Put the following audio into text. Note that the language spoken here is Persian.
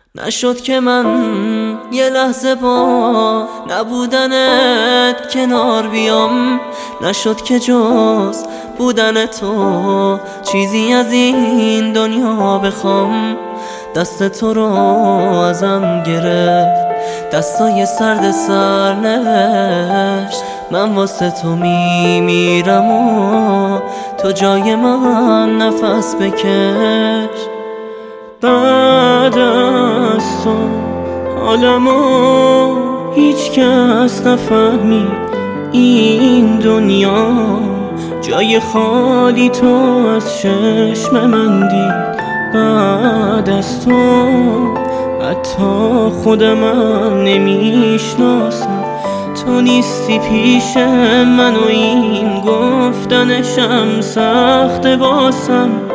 نشد که من یه لحظه با نبودنت کنار بیام، نشد که جز بودن تو چیزی از این دنیا بخوام. دست تو رو ازم گرفت، دستای سرد سرنوشت، من واسه تو میمیرم و تو جای من نفس بکش. بعد از تو حالمو هیچ کس نفهمید، این دنیا جای خالی تو از چشم من دید. بعد از تو حتی خود من نمیشناسم، تو نیستی پیش من و این گفتنشم سخت واسم.